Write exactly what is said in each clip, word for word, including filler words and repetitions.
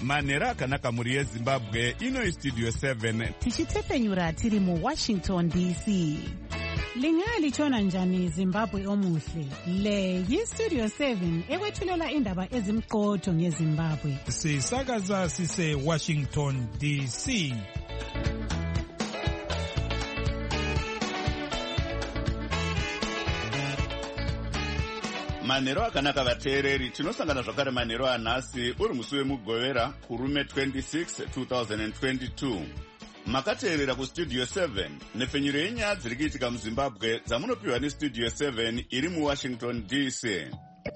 manhero akanaka mhuri yezimbabwe. Ino istudio seven tichitepfenyura tiri muwashington D C. Lingalitshona njani Zimbabwe omuhle? Le yistudio seven ekwethulela indaba ezimqotho ngeZimbabwe. Sisakaza sise Washington D C. manhero akanaka vateereri, tinosangana zvakare manhero anhasi uri musi wemugovera kurume twenty-six two thousand twenty-two. Makateerera kustudio seven nepfenyuro yenyaya dziri kuitika muzimbabwe dzamunopiwa nestudio seven iri muwashington D C.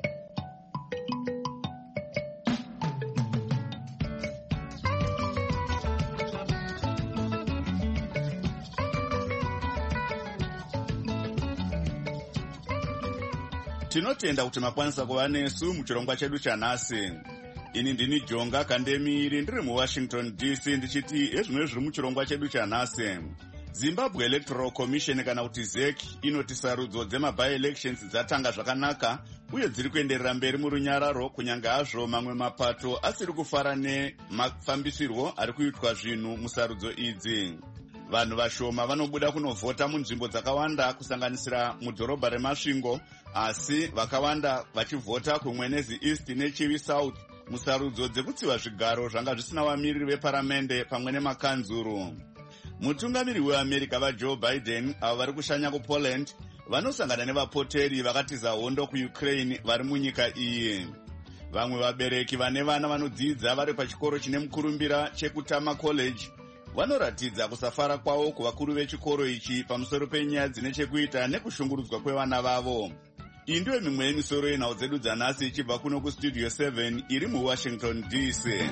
Tinotenda kuti makwanisa kuva nesu muchirongwa chedu chanhasi. Ini ndini Jonga Kandemiri ndiri muWashington D C ndichiti ezvimwe zviri muchirongwa chedu chanhasi. Zimbabwe Electoral Commission kana kuti Z E C inoti sarudzo dzema-by-elections dzatanga zvakanaka uye dziri kuenderera mberi murunyararo kunyange hazvo mamwe mapato asiri kufara nemafambisirwo ari kuitwa zvinhu musarudzo idzi. Vanhu vashoma vanobuda kunovhota munzvimbo dzakawanda kusanganisira mudhorobha reMasvingo, asi vakawanda vachivhota kumwenezi East neChivi South musarudzo dzekutsiva zvigaro zvanga zvisina vamiriri veparamende pamwe nemakanzuru. Mutungamiri weAmerica vaJoe Biden avo vari kushanya kuPoland vanosangana nevapoteri vakatiza hondo kuUkraine vari munyika iyi. Vamwe vabereki vane vana vanodzidza vari pachikoro chine mukurumbira chekutama college vanoratidza kusafara kwavo kuvakuru vechikoro ichi pamusoro penyaya dzine chekuita nekushungurudzwa kwevana vavo. Iyi ndiyo mimwe yemisoro yenhau dzedu dzanhasi ichibva kuno kustudio seven iri muWashington D C.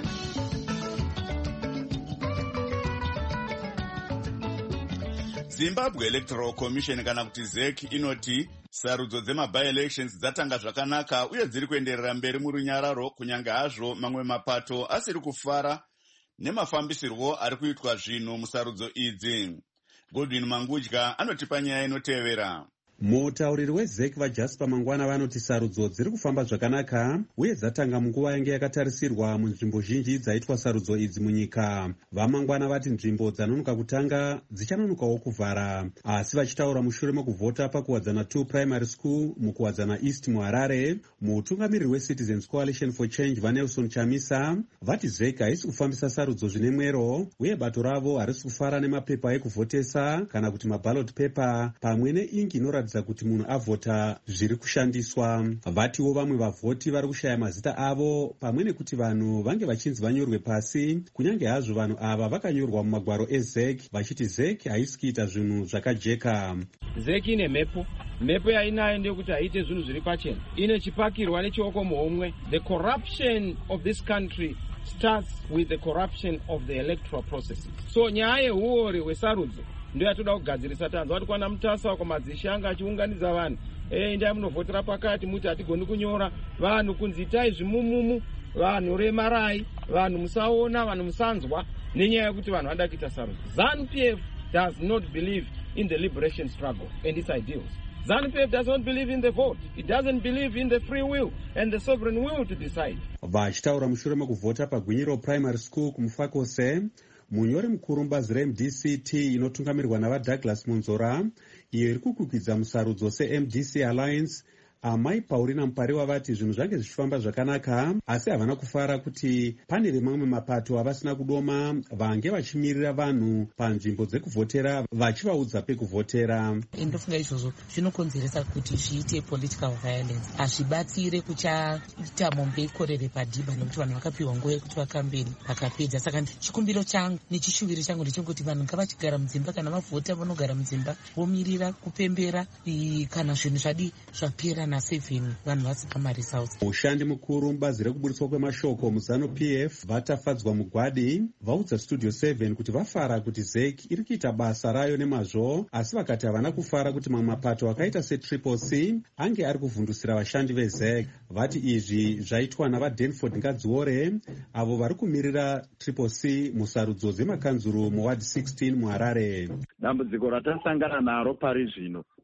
Zimbabwe Electoral Commission kana kuti Z E C inoti sarudzo dzema-by-elections dzatanga zvakanaka uye dziri kuenderera mberi murunyararo kunyange hazvo mamwe mapato asiri kufara nemafambisirwo ari kuitwa zvinhu musarudzo idzi. Godwin Mangudya anotipa nyaya inotevera. Mutauriri weZ E C vaJasper Mangwana vanoti sarudzo dziri kufamba zvakanaka uye dzatanga munguva yange yakatarisirwa munzvimbo zhinji dzaitwa sarudzo idzi munyika. Vamangwana vati nzvimbo dzanonoka kutanga dzichanonokawo kuvhara, asi vachitaura mushure mekuvhota pakuwadzana two primary school mukuwadzana East muHarare. Mutungamiriri weCitizens Coalition for Change vaNelson Chamisa vati Z E C haisi kufambisa sarudzo zvine mwero uye bato ravo harisi kufara nemapepa ekuvhotesa kana kuti maballot paper pamwe neingi inoratidza kuti munhu avhota zviri kushandiswa. Vatiwo vamwe vavhoti vari kushaya mazita avo pamwe nekuti vanhu vange vachinzi vanyorwe pasi, kunyange hazvo vanhu ava vakanyorwa mumagwaro eZ E C vachiti Z E C haisi kuita zvinhu zvakajeka. Z E C ine mhepo mhepo yainayo ndeyekuti haite zvinhu zviri pachena, ine chipakirwa nechioko muhomwe. The corruption of this country starts with the corruption of the electoral processes. So nyaya yeuori hwesarudzo ndio yatoda kugadzirisa tanzo. Wati kwana mutasa kumadzisha anga achiunganidza vanhu, eh endai munovhotera pakati muti hatigoni kunyora vanhu kunzi itai zvimumumu, vanhu remarai, vanhu musaona, vanhu musanzwa nenyaya yekuti vanhu vada kuita sarudzo. ZANU P F does not believe in the liberation struggle and its ideals. ZANU P F does not believe in the vote. It doesn't believe in the free will and the sovereign will to decide. Vachitaura mushure mekuvhota pagwinyiro primary school kumufakose, munyori mukuru mubazi reM D C T inotungamirwa navaDouglas Munzora iyo iri kukwikwidzwa musarudzo seM D C Alliance, Amai Paulina Mupariwa vati zvinhu zvange zvichifamba zvakanaka, asi havana kufara kuti pane vemamwe mapato avasina kudoma vange vachimirira vanhu panzvimbo dzekuvhotera vachivaudza pekuvhotera. Ndofunga izvozvo zvinokonzeresa kuti zviite political violence, hazvibatsire kuchaita mombekorere padhiba nekuti vanhu vakapiwa nguva yekuti vakambeni vakapedza. Saka chikumbiro changu nechishuviro changu ndechekuti vanhu ngavachigara mudzimba, kana vavhota vanogara mudzimba vomirira kupembera kana zvinhu zvadi zvapera na seven vanhu vasipa maresults. Ushandi mukuru mubazi rekuburitswa kwemashoko muZANU P F vatafadzwa mugwadi vaudza studio seven kuti vafara kuti Z E C iri kuita basa rayo nemazvo, asi vakati havana kufara kuti mamwe mapato akaita seTriple C ange ari kuvhundusira vashandi veZ E C. Vati izvi zvaitwa navaDanford Ngadziore avo vari kumirira Triple C musarudzo dzemakanzuru muward sixteen muHarare. Dambudziko ratasangana naro pari zvino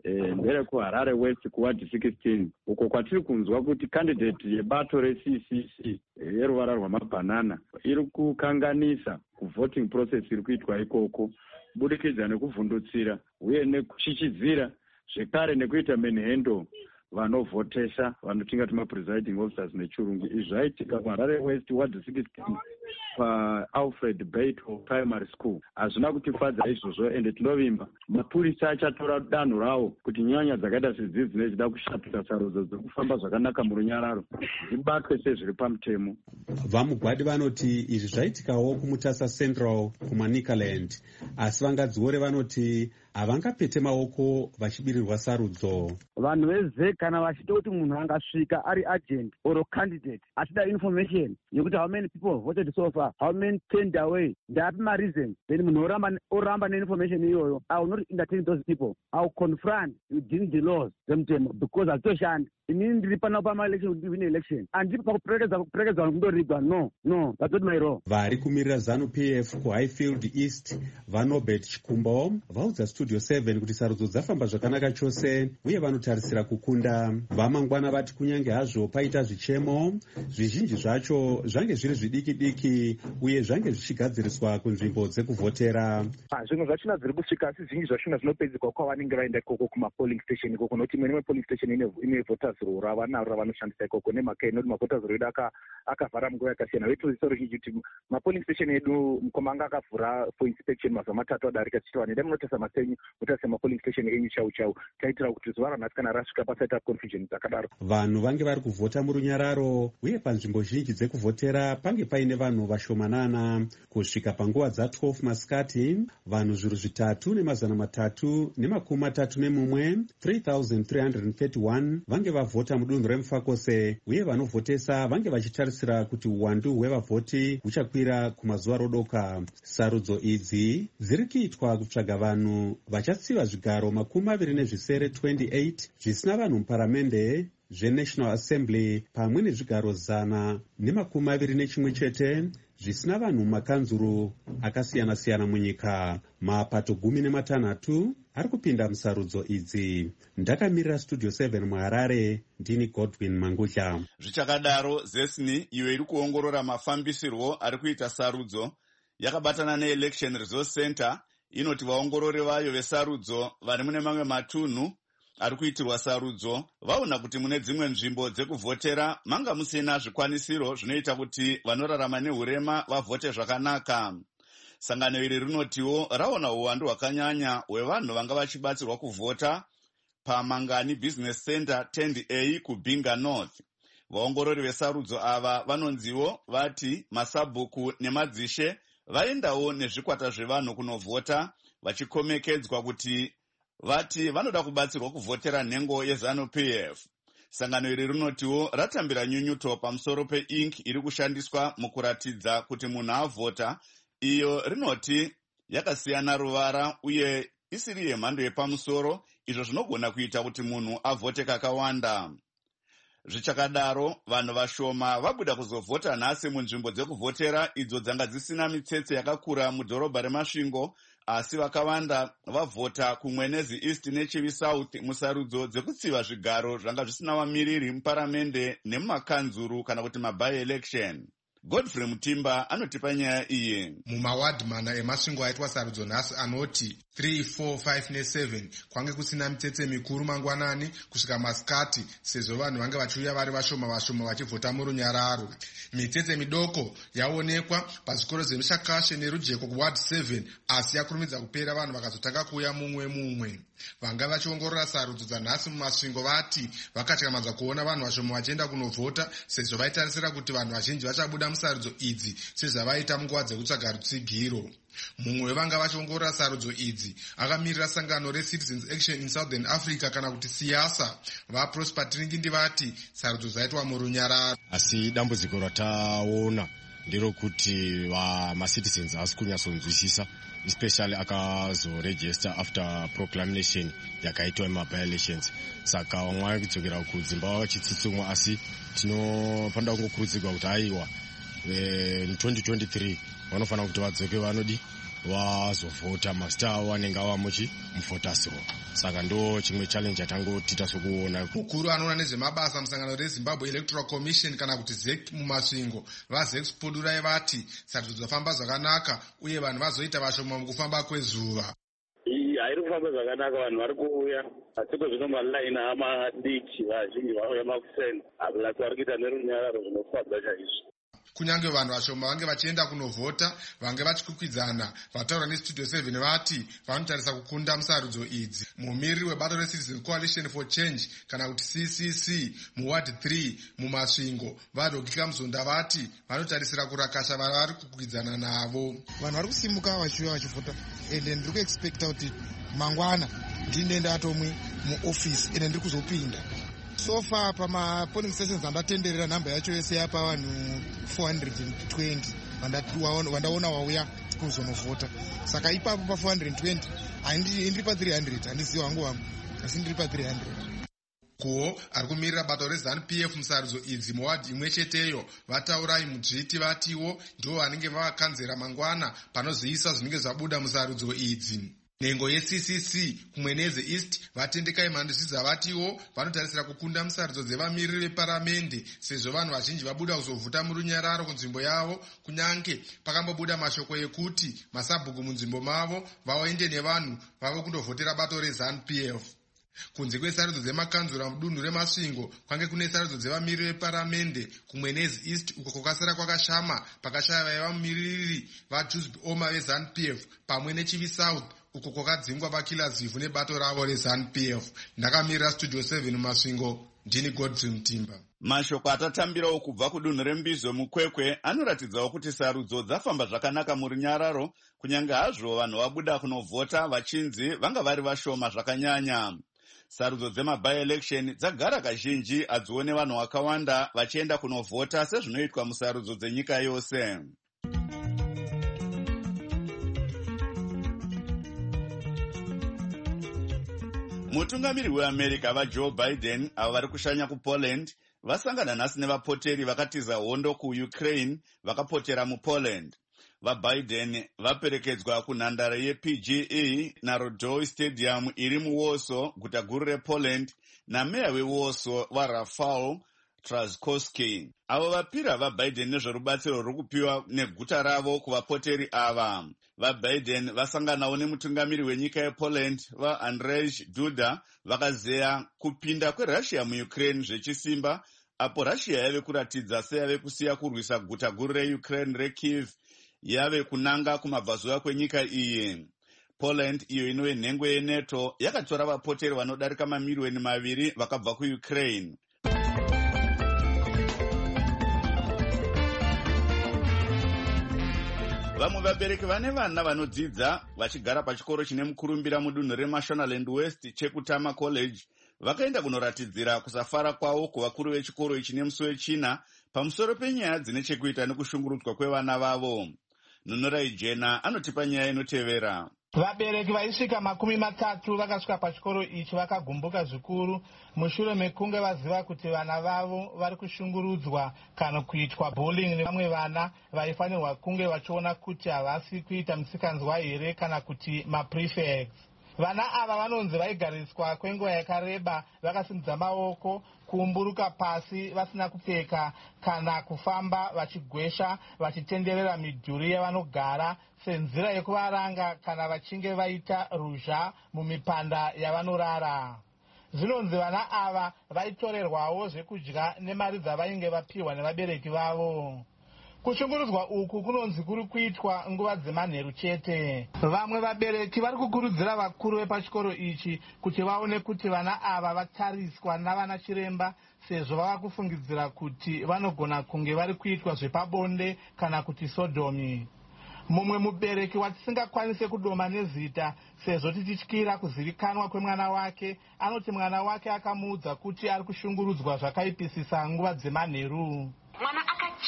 eh, nderekuharare west kuward sixteen uko kwatiri kunzwa kuti candidate yebato re-C C C yeruvara rwamabhanana iri kukanganisa kuvoting process iri kuitwa ikoko kubudikidza nekuvhundutsira uye nekuchichidzira zvekare nekuita manhandle vanovhotesa vanotingati mapresiding officers nechirungu. Izvi zvaitika kuharare west ward sixteen paalfred bato primary school. Hazvina kutifadza izvozvo ende tinovimba mapurisa achatora danho rawo kuti nyanya dzakaita sedzidzi dzinenge dzichida kushatisa sarudzo dzekufamba zvakanaka murunyararo dzibatwe sezviri pamutemo. Vamugwadi vanoti izvi zvaitikawo kumutasa central kumanicaland, asi vangadziore vanoti havangapete maoko vachibirirwa sarudzo. Vanhu veze kana vachida kuti munhu angasvika ari agent or candidate achida information yekuti how many people voted so far, how many turned away, ndapi mareason, then munhu oramba oramba neinformation iyoyo, I will not entertain those people. I will confront within the laws zemutemo because hazitoshanda. Inini ndiri pano pama-election kuti win election handipi pakuperekedza kuperekedza kundorigwa. No, no, that's not my role. Vari kumirira ZANU P F kuHighfield East vaNobert Chikumbo vaudza Studio seven kuti sarudzo dzafamba zvakanaka chose uye vanotarisira kukunda. Vamangwana vati kunyange hazvo paita zvichemo, zvizhinji zvacho zvange zviri zvidiki-diki uye zvange zvichigadziriswa kunzvimbo dzekuvhotera. Zvinhu zvachona zviri kusvika asi zvinji zvachona zvinopedzerwa kwavanenge vaenda ikoko kumapolling station ikoko, nokuti imwe nemwe polling station ine voters roll ravanaro ravanoshandisa ikoko nemhaka inoti mavoters roll edu akavhara munguva yakasiyana. Vetoziso ruzhinji kuti mapolling station edu mukoma anga akavhura for inspection mazuva matatu adarika tichitwa neda munotasa masenyu mutarisa mapolling station enyu chau chau taitira kuti zuva ranhasi kana rasvika pasaita confusion dzakadaro. Vanhu vange vari kuvhota murunyararo uye panzvimbo zhinji dzekuvhotera pange paine vanhu vashomanana. Kusvika panguva dza12 masikati vanhu zviru zvitatu nemazana matatu nemakumi matatu nemumwe three thousand three hundred thirty-one vange vavhota mudunhu remufakose uye vanovhotesa vange vachitarisira kuti uwandu hwevavhoti huchakwira kumazuva rodoka. Sarudzo idzi dziri kuitwa kutsvaga vanhu vachatsiva zvigaro makumi maviri nezvisere twenty-eight zvisina vanhu muparamende zveNational Assembly pamwe nezvigaro zana nemakumi maviri nechimwe chete zvisina vanhu mumakanzuru akasiyana-siyana munyika. Mapato gumi nematanhatu ari kupinda musarudzo idzi. Ndakamirira Studio seven muHarare, ndini Godwin Mangudya. Zvichakadaro, ZESNI iyo iri kuongorora mafambisirwo ari kuita sarudzo yakabatana neElection Resource Center inoti vaongorori vayo vesarudzo vari mune mamwe matunhu ari kuitirwa sarudzo vaona kuti mune dzimwe nzvimbo dzekuvhotera manga musina zvikwanisiro zvinoita kuti vanorarama neurema vavhote zvakanaka. Sangano iri rinotiwo raona uwandu hwakanyanya hwevanhu vanga vachibatsirwa kuvhota paMangani Business Center ten A kuBinga North. Vaongorori vesarudzo ava vanonziwo vati masabhuku nemadzishe vaendawo nezvikwata zvevanhu kunovhota vachikomekedzwa kuti vati vanoda kubatsirwa kuvhotera nhengo yeZANU P F. Sangano iri rinotiwo ratambira nyunyuto pamusoro peink iri kushandiswa mukuratidza kuti munhu avhota, iyo rinoti yakasiyana ruvara uye isiri yemhando yepamusoro, izvo zvinogona kuita kuti munhu avhote kakawanda. Zvichakadaro, vanhu vashoma vabuda kuzovhota nhasi munzvimbo dzekuvhotera idzo dzanga dzisina mitsetse yakakura mudhorobha reMasvingo, asi vakawanda vavhota kuMwenezi East neChivi South musarudzo dzekutsiva zvigaro zvanga zvisina vamiriri muparamende nemumakanzuru kana kuti maby-election. Godfrey Mutimba anotipa nyaya iyi. Mumawadi mana eMasvingo aitwa sarudzo nhasi anoti three, four, five neseven kwange kusina mitsetse mikuru mangwanani kusvika masikati sezvo vanhu vange vachiuya vari vashoma vashoma vachivhota murunyararo. Mitsetse midoko yaonekwa pazvikoro zvemishakashe nerujeko kuward seven asi yakurumidza kupera vanhu vakazotanga kuuya mumwe mumwe. Vanga vachiongorora sarudzo dzanhasi muMasvingo vati vakatyamadza kuona vanhu vashoma vachienda kunovhota sezvo vaitarisira kuti vanhu vazhinji vachabuda musarudzo idzi sezvavaita munguva dzekutsvaga rutsigiro. Mumwe wevanga vachiongorora sarudzo idzi akamirira sangano reCitizens Action in Southern Africa kana kuti siyasa vaProsper Tiringindi vati sarudzo dzaitwa murunyararo. Asi dambudziko rataona ndiro kuti vamacitizens havasi kunyatsonzwisisa, especially akazoregister after proclamation yakaitwa emaby-elections. Saka vamwe kudzokera kudzimba vachitsutsumwa, asi tinofanira kungokurudzirwa kuti aiwa twenty twenty-three vanofanira kuti vadzoke vanodi vazovhota mazita avo anenge ava muchi muvhoters roll. Saka ndo chimwe challenge atangotita sokuona. Mukuru anoona nezvemabasa musangano reZimbabwe Electoral Commission kana kuti Z E C mumasvingo vaZex Pudurai vati sarudzo dzafamba zvakanaka uye vanhu vazoita vashoma mukufamba kwezuva. Hairi kufamba zvakanaka, vanhu vari kuuya asiko zvino malaini amadiki vazhinji vauya makuseni akulasi vari kuita nerunyararo zvinofadza chaizvo. Kunyange vanhu vashoma vange vachienda kunovhota vange vachikwikwidzana, vataura neStudio seven vati vanotarisa kukunda musarudzo idzi. Mumiriri webato reCitizen Coalition for Change kana kuti C C C muward three mumasvingo vadokika muzonda vati vanotarisira kurakasha vanhu vari kukwikwidzana navo. Vanhu vari kusimuka vachiuya vachivhota ende ndiri kuexpecta kuti mangwana ndinenda atomwe muofisi ende ndiri kuzopinda. So far pama-polling stations andatenderera nhamba yacho yese yapa vanhu four hundred twenty vandaona wauya kuzonovhota. Saka ipapo pa four hundred twenty handiri pa three hundred, handiziva wangu wangu asi ndiri pa three hundred. Kuwo ari kumirira bato reZANU P F musarudzo idzi muwadhi imwe cheteyo vataurai mudzviti vatiwo ndivo vanenge vavakanzera mangwana panozoisa zvinenge zvabuda musarudzo idzi. Nhengo yeC C C kumwe neze East vatendekai mandizvidza vatiwo vanotarisira kukunda musarudzo dzevamiriri veparamende sezvo vanhu vazhinji vabuda kuzovhota murunyararo kunzvimbo yavo, kunyange pakambobuda mashoko ekuti masabhuku munzvimbo mavo vaoende nevanhu vave kundovhotera bato reZANU P F. Kunze kwesarudzo dzemakanzura mudunhu remasvingo kwange kune sarudzo dzevamiriri veparamende kumwe nezi East uko kwakasara kwakashama pakashaya vaiva mumiriri vaJusby Oma veZANU P F pamwe neChivi South uko kwakadzingwa vakila zivhu nebato ravo reZANU P F. Ndakamirira Studio seven masvingo, ndini Godfrey Mutimba. Mashoko atatambirawo kubva kudunhu reMbizo mukwekwe anoratidzawo kuti sarudzo dzafamba zvakanaka murunyararo, kunyange hazvo vanhu vabuda kunovhota vachinzi vanga vari vashoma zvakanyanya. Sarudzo dzema-by-election dzagara kazhinji adzione vanhu vakawanda vachienda kunovhota sezvinoitwa musarudzo dzenyika yose. Mutungamiri weAmerica vaJoe Biden avo vari kushanya kuPoland vasangana nhasi nevapoteri vakatiza hondo kuUkraine vakapotera muPoland. VaBiden vaperekedzwa kunhandare yeP G E Narodoy Stadium iri muWarsaw, guta guru rePoland, nameya weWarsaw vaRafał Trzaskowski. Avo vapira vaBiden nezverubatsiro ruri kupiwa neguta ravo kuvapoteri ava. VaBiden vasanganawo nemutungamiri wenyika yePoland vaAndrzej Duda vakazeya kupinda kweRussia muUkraine zvechisimba, apo Russia yave kuratidza seyave kusiya kurwisa guta guru reUkraine reKyiv yave kunanga kumabvazuva kwenyika iyi. Poland, iyo inove nhengo yeNATO, yakatora vapoteri vanodarika mamiliyoni maviri vakabva kuUkraine. Vamwe vabereki vane vana vanodzidza vachigara pachikoro chine mukurumbira mudunhu reMashonaland West chekutama College vakaenda kunoratidzira kusafara kwavo kuvakuru vechikoro ichi nemusi wechina pamusoro penyaya dzine chekuita nekushungurudzwa kwevana vavo. Nunurai Jena anotipa nyaya inotevera. Vabereki vaisvika makumi matatu vakasvika pachikoro ichi vakagumbuka zvikuru mushure mekunge vaziva kuti vana vavo vari kushungurudzwa kana kuitwa bullying nevamwe vana vaifanirwa kunge vachiona kuti havasi kuita musikanzwa here kana kuti maprefects. Vana ava vanonzi vaigariswa kwenguva yakareba vakasimudza maoko, kuumburuka pasi vasina kupfeka kana kufamba vachigwesha vachitenderera midhuri yavanogara senzira yekuvaranga kana vachinge vaita ruzha mumipanda yavanorara. Zvinonzi vana ava vaitorerwawo zvekudya nemari dzavainge vapiwa nevabereki vavo. Kushungurudzwa uku kunonzi kuri kuitwa nguva dzemanheru chete. Vamwe vabereki vari kukurudzira vakuru vepachikoro ichi kuti vaone kuti vana ava vatariswa navana chiremba sezvo vava kufungidzira kuti vanogona kunge vari kuitwa zvepabonde kana kuti sodomi. Mumwe mubereki watisingakwanise kudoma nezita sezvo tichityira kuzivikanwa kwemwana wake anoti mwana wake akamuudza kuti ari kushungurudzwa zvakaipisisa nguva dzemanheru. Mwana akachema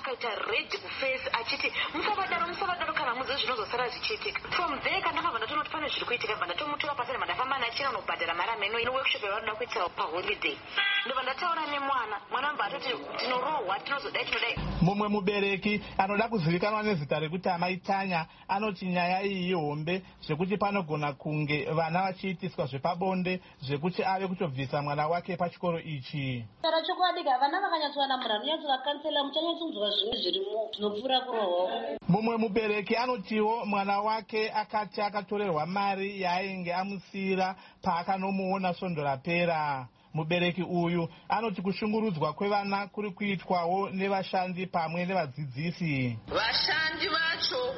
akaita ready kufesi achiti musavadaro musavadaro kana muze zvinozosara zvichiitika. From there kana ndakabva ndatonoti pane zviri kuitika bva ndatomutora pasari mandafamba nachira unobhadhara mari ameno ino workshop yavanoda kuita paholiday. Ndobva ndataura nemwana mwana mba atoti tinorohwa tinozodai tinodai. Mumwe mubereki anoda kuzivikanwa nezita rekuti amaitanya anoti nyaya iyi ihombe zvekuti panogona kunge vana vachiitiswa zvepabonde zvekuti ave kutobvisa mwana wake pachikoro ichi. Tara chokwadika vana vakanyatsowana munhu anonyatsovakanzela muchanyatsounzwa zvimwe zvirimo zvinopfuura kurohwa. Mumwe mubereki anotiwo mwana wake akati akatorerwa mari yaainge amusiyira paakanomuona svondo rapera. Mubereki uyu anoti kushungurudzwa kwevana kuri kuitwawo nevashandi pamwe nevadzidzisi. Vashandi vacho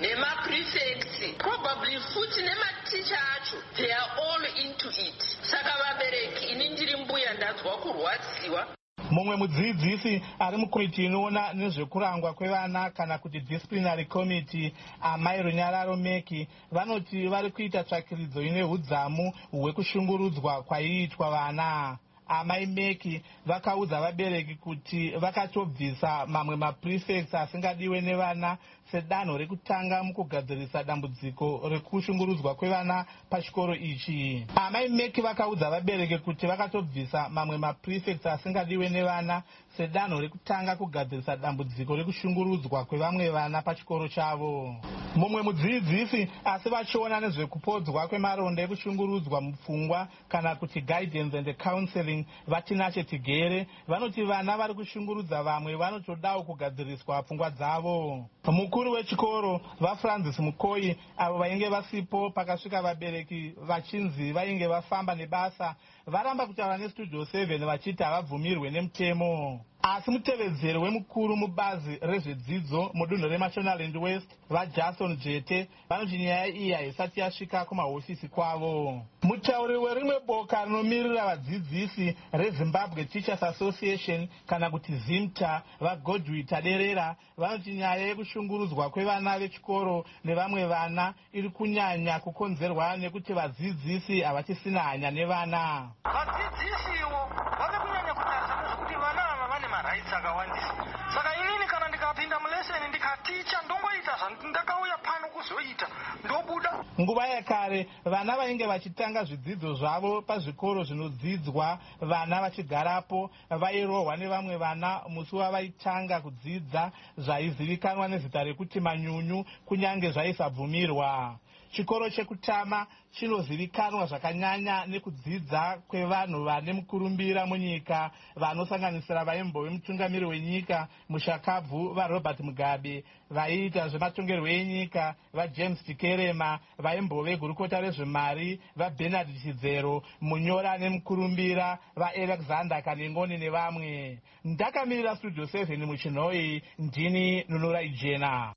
nemaprefects probably futi nematicha acho they are all into it. Saka vabereki ini ndiri mbuya ndadzwa kurwadziwa. Mumwe mudzidzisi ari mukomiti inoona nezvekurangwa kwevana kana kuti disciplinary committee Amai Runyararo Meki vanoti vari kuita tsvakiridzo ine hudzamu hwekushungurudzwa kwaiitwa vana. Amai Meki vakaudza vabereki kuti vakatobvisa mamwe maprefects asingadiwe nevana sedanho rekutanga mukugadzirisa dambudziko rekushungurudzwa kwevana pachikoro ichi. Amai Meki vakaudza vabereki kuti vakatobvisa mamwe maprefects asingadiwe nevana sedanho rekutanga kugadzirisa dambudziko rekushungurudzwa kwevamwe vana pachikoro chavo. Mumwe mudzidzisi asi vachiona nezvekupodzwa kwemaronda ekushungurudzwa mupfungwa kana kuti guidance and counseling Vatinache Tigere vanoti vana vari kushungurudza vamwe vanotodawo kugadziriswa pfungwa dzavo. Mukuru wechikoro vaFrancis Mukoi avo vainge vasipo pakasvika vabereki vachinzi vainge vafamba nebasa varamba kutaura nestudio seven vachiti havabvumirwe nemutemo. Asi mutevedzeri wemukuru mubazi rezvedzidzo mudunhu reMashonaland West vaJason Jete vanoti nyaya iyi haisati yasvika kumahofisi kwavo. Mutauri werimwe boka rinomirira vadzidzisi reZimbabwe Teachers Association kana kuti ZIMTA vaGodwi Taderera vanoti nyaya yekushungurudzwa kwevana vechikoro nevamwe vana iri kunyanya kukonzerwa nekuti vadzidzisi havachisina hanya nevana. Vadzidzisiwo vave kunyanya kutarisa nezvekuti vana ava vane marights akawandisa. Saka inini kana ndikapinda muleseni ndikaticha ndongoita zvandakauya pano kuzoita ndobuda. Nguva yakare vana vainge vachitanga zvidzidzo zvavo pazvikoro zvinodzidzwa vana vachigarapo vairohwa nevamwe vana musi wavaitanga kudzidza zvaizivikanwa nezita rekuti manyunyu kunyange zvaisabvumirwa. Chikoro chekutama chinozivikanwa zvakanyanya nekudzidza kwevanhu vane mukurumbira munyika vanosanganisira vaimbove mutungamiri wenyika mushakabvu vaRobert Mugabe, vaiita zvematongerwo enyika vaJames Tikerema, vaimbove gurukota rezvemari vaBernard Chidzero, munyora nemukurumbira vaAlexander Kanengoni nevamwe. Ndakamirira studio seven muchinhoi ndini Nunura Ijena.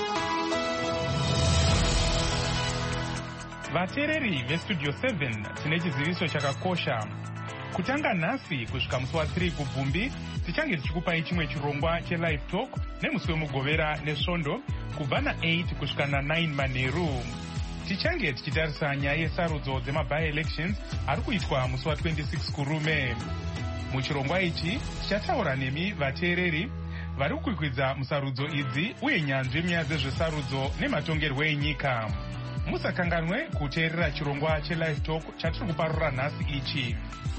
Vateereri vestudio seven tine chiziviso chakakosha. Kutanga nhasi kusvika musi wa3 kubvumbi tichange tichikupai chimwe chirongwa chelive talk nemusi wemugovera nesvondo kubva na8 kusvika na9 manheru. Tichange tichitarisa nyaya yesarudzo dzemaby elections ari kuitwa musi wa26 kurume. Muchirongwa ichi tichataura nemi vateereri vari kukwikwidza musarudzo idzi uye nyanzvi munyaya dzezvesarudzo nematongerwo enyika. Musakanganwe kuteerera chirongwa chelive talk chatiri kuparura nhasi ichi.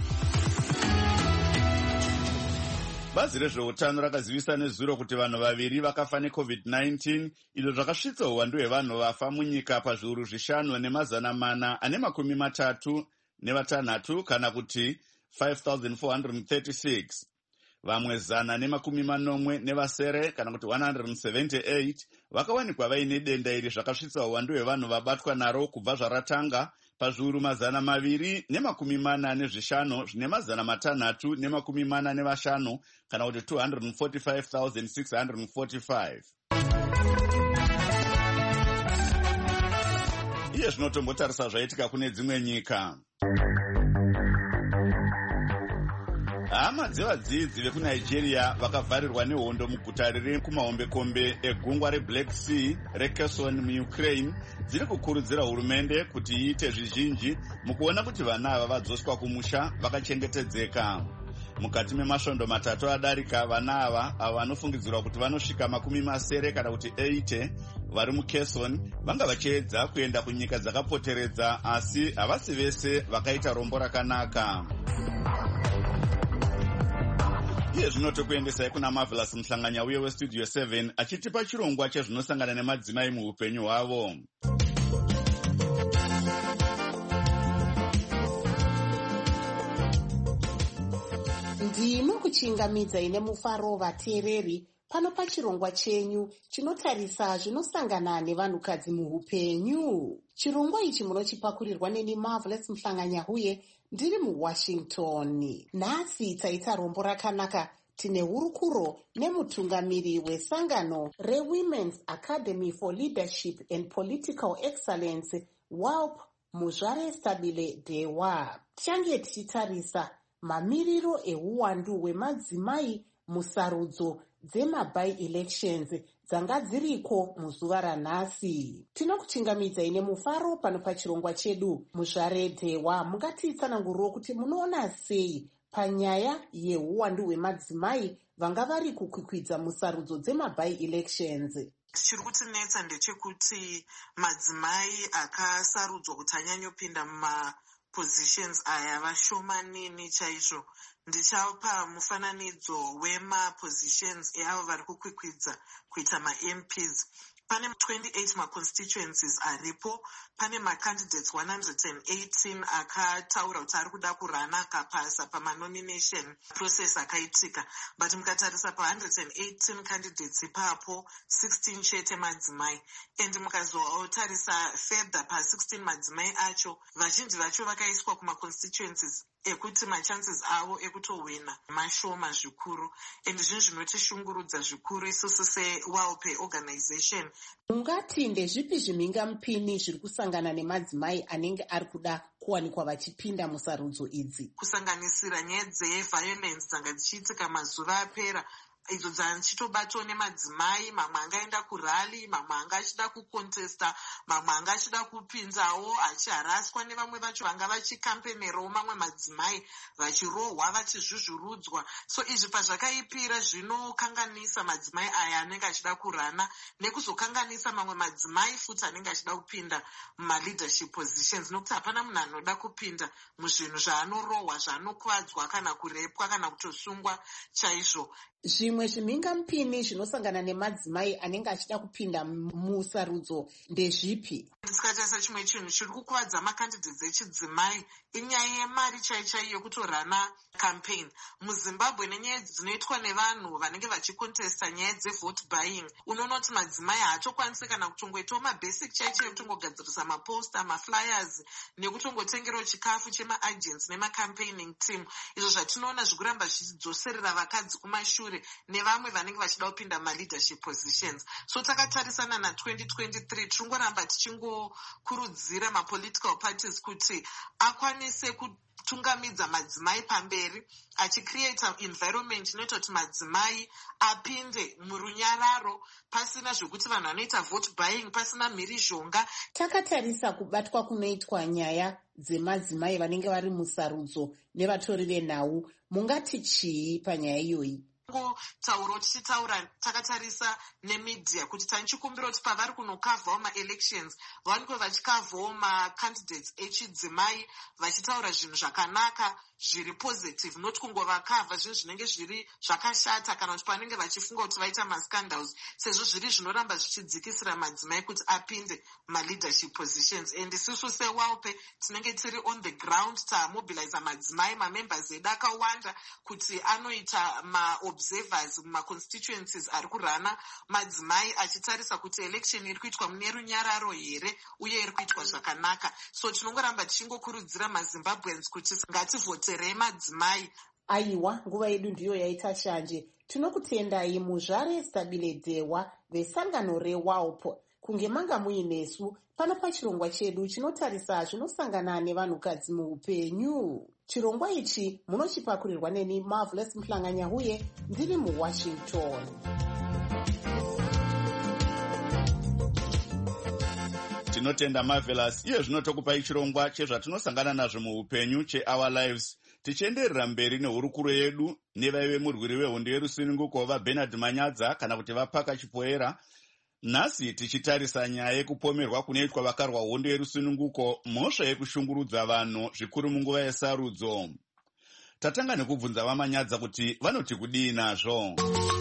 Bazi rezveutano rakazivisa nezuro kuti vanhu vaviri vakafa necovid nineteen izvo zvakasvitsa uwandu hwevanhu vafa munyika pazviuru zvishanu nemazana mana ane makumi matatu nevatanhatu kana kuti five thousand four hundred thirty-six. Vamwe zana nemakumi manomwe nevasere kana kuti one hundred seventy-eight vakawanikwa vaine denda iri zvakasvitsa uwandu hwevanhu vabatwa naro kubva zvaratanga pazviuru mazana maviri nemakumi mana nezvishanu zvine mazana matanhatu nemakumi mana nevashanu kana kuti two hundred forty-five thousand six hundred forty-five. Iye zvinotombotarisa zvaitika kune dzimwe nyika. Hama dzevadzidzi vekuNigeria vakavharirwa nehondo muguta riri kumahombekombe egungwa reBlack Sea reKherson muUkraine dziri kukurudzira hurumende kuti iite zvizhinji mukuona kuti vana ava vadzoswa kumusha vakachengetedzeka. mukati memasvondo matatu adarika vana ava avo vanofungidzirwa kuti vanosvika makumi masere kana kuti eighty vari mukesson vanga vachiedza kuenda kunyika dzakapoteredza, asi havasi vese vakaita rombo rakanaka. Iye zvino tokuendesai kuna Marvelous Mhlanganya uye westudio seven achitipa chirongwa chezvinosangana nemadzimai muupenyu hwavo. Ndinokuchingamidza ine mufaro vateereri pano pachirongwa chenyu chinotarisa zvinosangana nevanhukadzi muupenyu. Chirongwa ichi munochipakurirwa neni Marvelous Mhlanganya uye ndiri muWashington. Nhasi taita rombo rakanaka. Tine hurukuro nemutungamiri wesangano reWomen's Academy for Leadership and Political Excellence W A L P Muzvare Stabile Dewa. Tichange tichitarisa mamiriro euwandu hwemadzimai musarudzo dzemaby-elections dzanga dziriko muzuva ranhasi. Tinokuchingamidza ine mufaro pano pachirongwa chedu. Muzvare Dewa, mungatitsananguriro kuti munoona sei panyaya yeuwandu hwemadzimai vanga vari kukwikwidza musarudzo dzemaby-elections? Chiri kutinetsa ndechekuti madzimai akasarudzwa kuti anyanyopinda muma positions aya vashomanini chaizvo. Ndichapa mufananidzo wema-positions eavo vari kukwikwidza kuita ma-M Ps. Pane twenty-eight ma-constituencies aripo. Pane ma-candidates one hundred eighteen akataura kuti ari kuda kurana akapasa pama-nomination process akaitika. But mukatarisa pa one hundred eighteen candidates ipapo, sixteen chete madzimai. And mukazotarisa further pa sixteen madzimai acho, vazhinji vacho vakaiswa kuma-constituencies ekuti machances avo ekutowina mashoma zvikuru. And zvinhu zvinotishungurudza zvikuru isusu se-W A L P organization. Mungati ndezvipi zvimhingamupini zviri kusangana nemadzimai anenge ari kuda kuwanikwa vachipinda musarudzo idzi? Kusanganisira nyaya dzeviolence dzanga dzichiitika mazuva apera, idzo dzachitobatwa nemadzimai. Mamwe angaenda kurali, mamwe anga achida kukontesta, mamwe anga achida kupinzawo achiharaswa nevamwe vacho vanga vachikampenerawo mamwe madzimai, vachirohwa, vachizvuzvurudzwa. So izvi pazvakaipira zvinokanganisa madzimai aya anenge achida kurana, nekuzokanganisa mamwe madzimai futi anenge achida kupinda muma-leadership positions, nokuti hapana munhu anoda kupinda muzvinhu zvaanorohwa, zvaanokwadzwa kana kurepwa kana kutosungwa chaizvo. Zvimwe zvimhingamupini zvinosangana nemadzimai anenge achida kupinda musarudzo ndezvipi? Ndisikatarisa chimwe chinhu chiri kukuvadza makandidates echidzimai inyaya yemari chaichai yokutorana campaign. MuZimbabwe nenyaya dzinoitwa nevanhu vanenge vachikontesta nyaya dzevote buying, unoona kuti madzimai haatokwanisi kana kutongoitawo mabasic chaichai ekutongogadzirisa maposta, maflyers nekutongotengerawo chikafu chemaagents nemacampaigning team. Izvo zvatinoona zvikuramba zvichidzoserera vakadzi kumashure nevamwe vanenge vachida kupinda muma-leadership positions. So takatarisana na twenty twenty-three tichingoramba tichingokurudzira ma-political parties kuti akwanise kutungamidza madzimai pamberi, achicreata environment inoita kuti madzimai apinde murunyararo pasina zvokuti vanhu vanoita vote buying, pasina mhirizhonga. Takatarisa kubatwa kunoitwa nyaya dzemadzimai vanenge vari musarudzo nevatori venhau. Mungati chii panyaya iyoyi? Tauro tichitaura takatarisa nemedia kuti tanichikumbira kuti pavari kunokavhawo ma-elections vaniko vachikavhawo ma-candidates echidzimai vachitaura zvinhu zvakanaka zviri positive, not kungovakavha zvinhu zvinenge zviri zvakashata kana kuti panenge vachifunga kuti vaita mascandals, sezvo zviri zvinoramba zvichidzikisira madzimai kuti apinde ma-leadership positions. And isusu se-W A L P tinenge tiri on the ground tamobilize madzimai, mamembers edu akawanda kuti anoita ma-observers muma-constituencies ari kurana madzimai, achitarisa kuti election iri kuitwa mune runyararo here uye iri kuitwa zvakanaka. So tinongoramba tichingokurudzira maZimbabweans kuti ngativhoterei madzimai. Aiwa, nguva yedu ndiyo yaita shanje. Tinokutendai Muzvare Stabile Dewa vesangano reW A L P kunge manga muinesu pano pachirongwa chedu chinotarisa zvinosangana nevanhukadzi muupenyu. Chirongwa ichi munochipakurirwa neni Marvelous Mhlanganya uye ndiri muWashington. Tinotenda Marvelous. Iye zvinotokupai chirongwa chezvatinosangana nazvo muupenyu cheOur Lives. Tichienderera mberi nehurukuro yedu nevaive murwiri wehondo yerusununguko vaBernard Manyadza kana kuti vaPaka Chipoera, nhasi tichitarisa nyaya yekupomerwa kunoitwa vakarwa hondo yerusununguko mhosva yekushungurudza vanhu zvikuru munguva yesarudzo. Tatanga nekubvunza vaManyadza kuti vanoti kudii nazvo.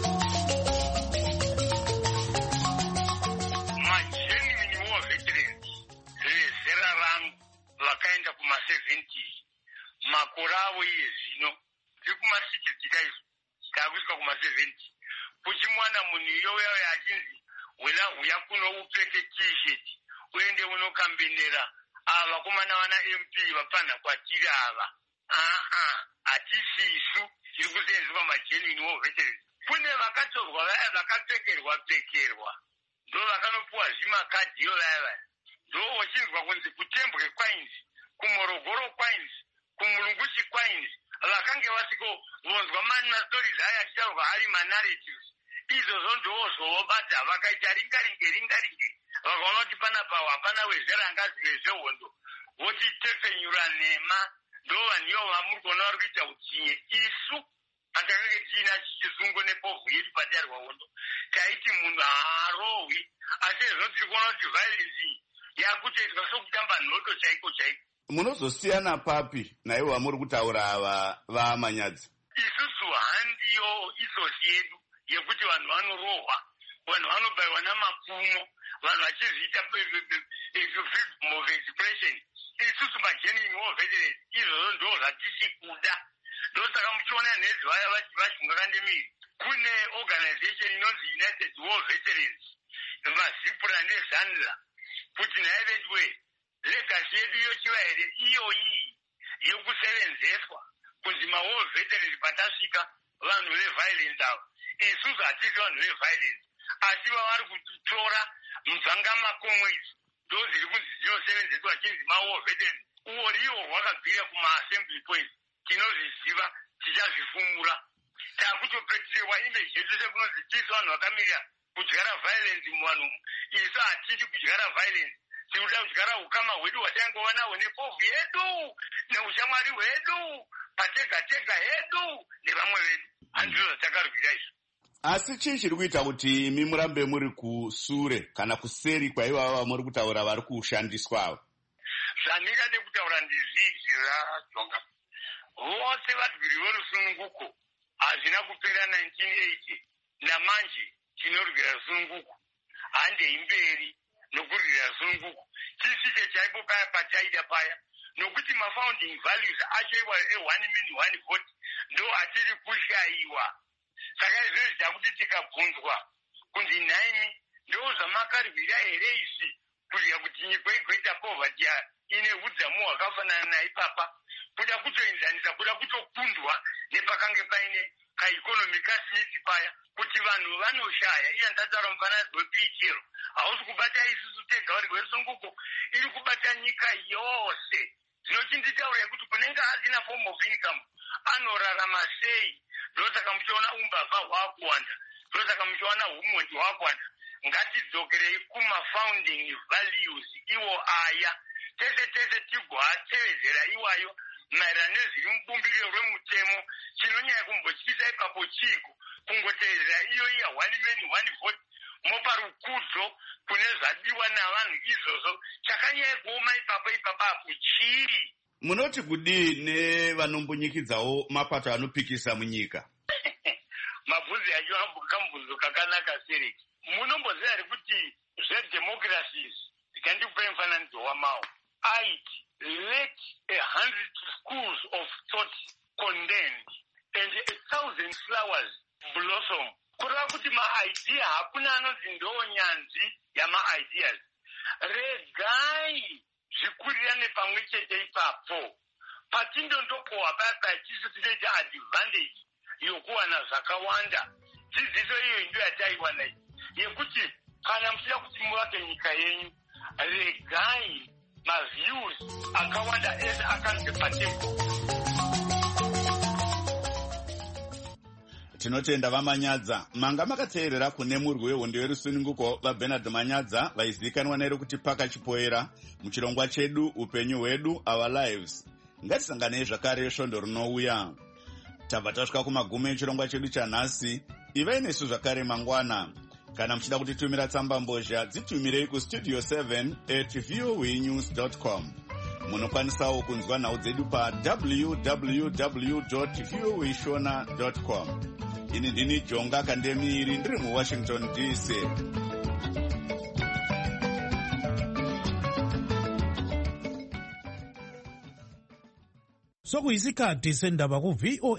makore avo iye zvino tiri kumasikiti chaizvo taakusvika kumaseventy kuchimwana munhu iyoyo achinzi wena huya kuno upfeke t-shirt uende unokambenera ava vakomana vana M P vapanha kwatiri ava. aa hatisisu tiri kusenzeswa magenuine war veterans. Kune vakatorwa vaya vakapfekerwa pfekerwa ndo vakanopuwa zvimakadhi iyo vaya vaya ndo wachinzwa kunzi kutembwe kwainzi kumorogoro kwainzi kumulunguchi kwainzi vakange vasikobonzwa mastories aya achitaurwa ari manarratives izvozvo ndozvovobata vakaita ringaringe ringaringe vakaona kuti panapa hapana wezera angazive zvehondo voti tefenyura nhema ndo vanhu ivo vamuri kuona vari kuita utsinye. Isu atakange tiina chichizungu nepovhu yedu padare rwahondo taiti munhu haarohwi, asi ezvo tiri kuona kuti violence yakutoitwa sokutamba nhoto chaiko chaiko. Munozosiyana papi naivo vamuri kutaura ava vaManyadza? Isusu handiyo isosi yedu yekuti vanhu vanorohwa, vanhu vanobayiwa namakumo, vanhu vachizviita freedom of expression. Isusu magenuine war veterans izvozvo ndo zvatisi kuda. Ndosaka muchiona nhezi vaya vachunga kandemiri kune organization inonzi United War Veterans mazipura nezanla kuti naye vetwe legacy yedu yochiva here iyo iyi yokusevenzeswa kunzi mawar veterans patasvika vanhu veviolence ava. Isusu hatisi vanhu veviolence asi vavari kutora mdzangamakomo idzi ndo dziri kunzi dzinosevenzeswa chinzi mawar veterans. Uwo riwo rwakabvira kumaassembly points tinozviziva tichazvifumura. Taakutopedzerwa image yedu sekunonzi tisu vanhu vakamirira kudyara violence muvanhu umu. Isu hatidi kudyara violence, tikuda kudyara ukama hwedu hwatangova nahwo nepovhu yedu neushamwari hwedu patega tega hedu nevamwe vedu. Handizvo zvatakarwira izvo. Asi chii chiri kuita kuti imi murambe muri kusure kana kuseri kwaivava vamuri kutaura vari kushandiswa ava? Zvandingade kutaura ndizvizvi rajonga. Vose varwiri verusununguko hazvina kupera nineteen eighty namanje tinorwira rusununguko handei mberi nokurwira rusununguko tisvike chaipo paya pataida paya nokuti mafounding values acho e-one million one vote ndo hatiri kushayiwa. Saka izvozvi takuti tikabvunzwa kunzi naimi ndo zvamakarwira here isi kurwira kuti nyika igoita poverty ine udzamu hwakafanana naipapa kuda kutoenzanisa kuda kutokundwa nepakange paine kaikonomi kasinisi paya kuti vanhu vanoshaya. Iya ndataura mufananidzo wepichiro hausi kubata isusu tega vari rwesunguko iri kubata nyika yose. Zvinochinditaura kuti kunenge asina form of income anorarama sei. Ndosaka muchiona umbavha hwakuwanda, ndosaka muchiona humwendi hwakuwanda. Ngatidzokerei kumafounding values iwo aya tese tese tigoatevedzera iwayo maererano nezviri mubumbiro rwemutemo. Chinonyanya kumbotyisa ipapo chiko kungotevedzera iyo iya one man one vote mopa rukudzo kune zvadiwa navanhu izvozvo. Chakanyanya kuoma ipapo ipapapo chii? Munoti kudii nevanombonyikidzawo mapato anopikisa munyika? Mabvunzo acho akambunzo kakanaka sereki. Munomboziva here kuti zvedemocracies ndikandikupai mufananidzo wamawo aiti let a hundred schools of thought condemned and a thousand flowers blossom. Kureva kuti maidea hakuna anonzi ndo nyanzvi yamaideas. Regai zvikurirane pamwe chete ipapo patindondokohwa paya paya tisu tinoita advantage yokuwana zvakawanda. Dzidziso iyo ndo yataiwana iyi yekuti kana muchida kuti muvake nyika yenyu regai maviews akawanda ese akanze patebo. Tinotenda vaManyadza. Manga makateerera kune murwi wehondo yerusununguko vaBernard Manyadza vaizivikanwa naye kuti Paka Chipoera muchirongwa chedu upenyu hwedu our lives. ngatisanganei zvakare svondo rinouya. Tabva tasvika kumagumo echirongwa chedu chanhasi. Ivai nesu zvakare mangwana. Kana muchida kutitumira tsamba mbozha, dzitumirei kustudio seven at voanews dot com. Munokwanisawo kunzwa nhau dzedu pa w w w dot voa shona dot com. Ini ndini Jonga Kandemiri ndiri muWashington D C. Sokuyisikhathi sendaba ku V O A